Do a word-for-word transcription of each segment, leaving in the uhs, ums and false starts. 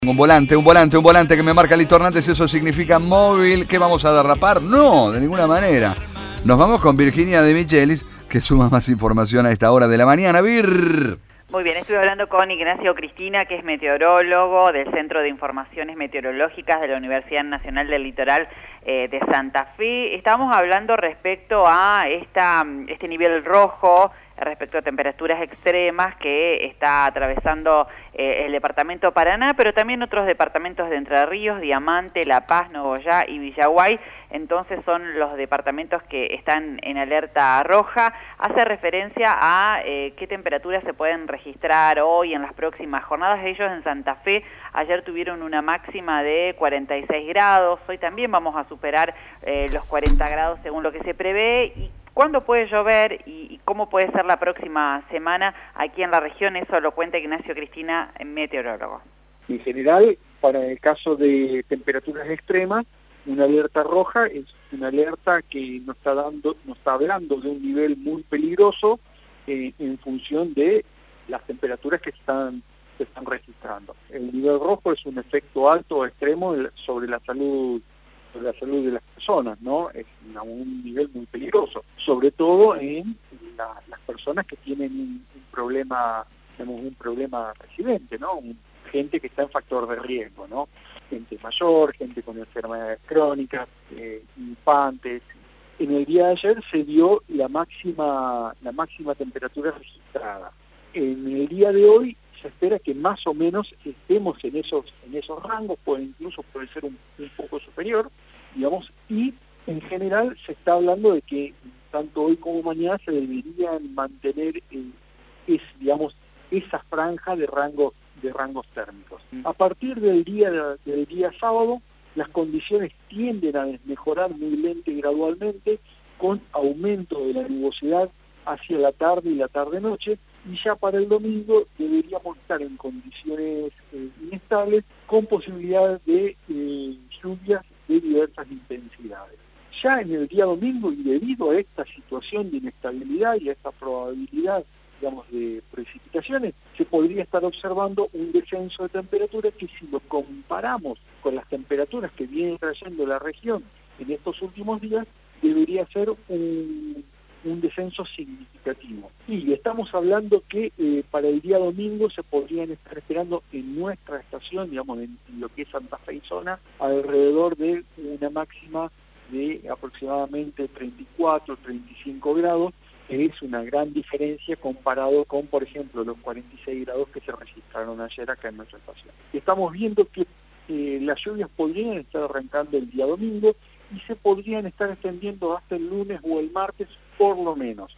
Un volante, un volante, un volante que me marca Lito Hernández, eso significa móvil. ¿Qué vamos a derrapar? No, de ninguna manera. Nos vamos con Virginia de Michelis, que suma más información a esta hora de la mañana. Vir. Muy bien, estuve hablando con Ignacio Cristina, que es meteorólogo del Centro de Informaciones Meteorológicas de la Universidad Nacional del Litoral eh, de Santa Fe. Estábamos hablando respecto a esta, este nivel rojo, respecto a temperaturas extremas que está atravesando eh, el departamento Paraná, pero también otros departamentos de Entre Ríos, Diamante, La Paz, Nogoyá y Villaguay. Entonces son los departamentos que están en alerta roja. Hace referencia a eh, qué temperaturas se pueden registrar hoy en las próximas jornadas. Ellos en Santa Fe ayer tuvieron una máxima de cuarenta y seis grados, hoy también vamos a superar eh, los cuarenta grados según lo que se prevé. Y ¿cuándo puede llover y cómo puede ser la próxima semana aquí en la región? Eso lo cuenta Ignacio Cristina, meteorólogo. En general, para el caso de temperaturas extremas, una alerta roja es una alerta que nos está dando, nos está hablando de un nivel muy peligroso eh, en función de las temperaturas que están, que están registrando. El nivel rojo es un efecto alto o extremo sobre la salud sobre la salud de las personas, ¿no? Es a un nivel muy peligroso, sobre todo en la, las personas que tienen un, un problema, tenemos un problema residente, ¿no? Un, gente que está en factor de riesgo, ¿no? Gente mayor, gente con enfermedades crónicas, eh, infantes. En el día de ayer se dio la máxima, la máxima temperatura registrada. En el día de hoy se espera que más o menos estemos en esos en esos rangos, puede incluso puede ser un, un poco superior, digamos, y en general se está hablando de que tanto hoy como mañana se deberían mantener eh, es, digamos, esa franja de rangos de rangos térmicos. A partir del día del día sábado, las condiciones tienden a mejorar muy lenta y gradualmente, con aumento de la nubosidad hacia la tarde y la tarde-noche, y ya para el domingo deberíamos estar en condiciones eh, inestables, con posibilidades de eh, lluvias de diversas intensidades. Ya en el día domingo, y debido a esta situación de inestabilidad y a esta probabilidad, digamos, de precipitaciones, se podría estar observando un descenso de temperatura que, si lo comparamos con las temperaturas que viene trayendo la región en estos últimos días, debería ser un, un descenso significativo. Y estamos hablando que eh, para el día domingo se podrían estar esperando en nuestra estación, digamos, en, en lo que es Santa Fe y zona, alrededor de una máxima de aproximadamente treinta y cuatro, treinta y cinco grados, que es una gran diferencia comparado con, por ejemplo, los cuarenta y seis grados que se registraron ayer acá en nuestra estación. Estamos viendo que eh, las lluvias podrían estar arrancando el día domingo y se podrían estar extendiendo hasta el lunes o el martes, por lo menos.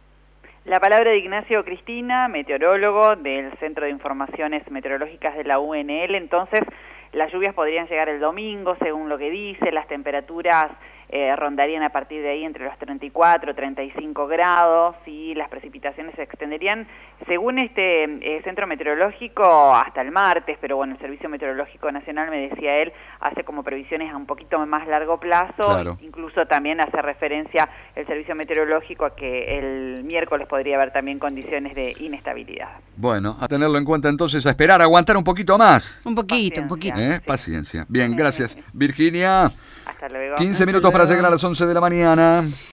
La palabra de Ignacio Cristina, meteorólogo del Centro de Informaciones Meteorológicas de la U N L. Entonces, las lluvias podrían llegar el domingo, según lo que dice, las temperaturas eh, rondarían a partir de ahí entre los treinta y cuatro, treinta y cinco grados, y las precipitaciones se extenderían, según este eh, centro meteorológico, hasta el martes, pero bueno, el Servicio Meteorológico Nacional, me decía él, hace como previsiones a un poquito más largo plazo. Claro. Incluso también hace referencia el Servicio Meteorológico a que el miércoles podría haber también condiciones de inestabilidad. Bueno, a tenerlo en cuenta entonces, a esperar, a aguantar un poquito más. Un poquito, un poquito. ¿Eh? Paciencia. Bien, gracias. Virginia. Hasta luego. quince minutos para llegar a las once de la mañana.